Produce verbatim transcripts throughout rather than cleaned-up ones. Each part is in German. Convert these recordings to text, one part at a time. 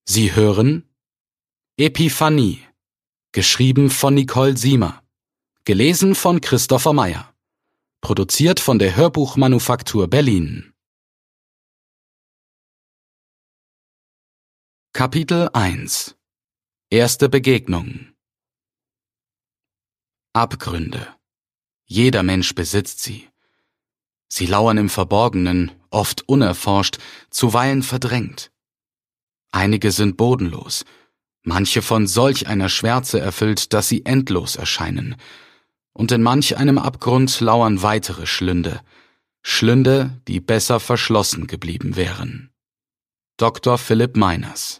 Sie hören Epiphanie, geschrieben von Nicole Siemer, gelesen von Christopher Meyer, produziert von der Hörbuchmanufaktur Berlin. Kapitel eins. Erste Begegnung. Abgründe. Jeder Mensch besitzt sie. Sie lauern im Verborgenen, oft unerforscht, zuweilen verdrängt. Einige sind bodenlos, manche von solch einer Schwärze erfüllt, dass sie endlos erscheinen. Und in manch einem Abgrund lauern weitere Schlünde, Schlünde, die besser verschlossen geblieben wären. Doktor Philipp Meiners.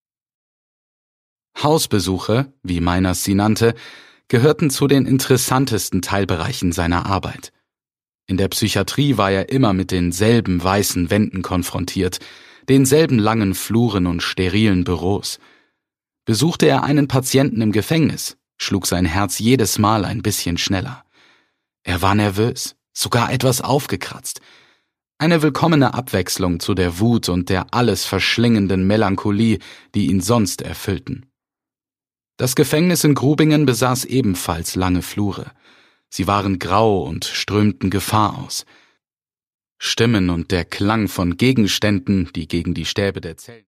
Hausbesuche, wie Meiners sie nannte, gehörten zu den interessantesten Teilbereichen seiner Arbeit. In der Psychiatrie war er immer mit denselben weißen Wänden konfrontiert, denselben langen Fluren und sterilen Büros. Besuchte er einen Patienten im Gefängnis, schlug sein Herz jedes Mal ein bisschen schneller. Er war nervös, sogar etwas aufgekratzt. Eine willkommene Abwechslung zu der Wut und der alles verschlingenden Melancholie, die ihn sonst erfüllten. Das Gefängnis in Grubingen besaß ebenfalls lange Flure. Sie waren grau und strömten Gefahr aus. Stimmen und der Klang von Gegenständen, die gegen die Stäbe der Zellen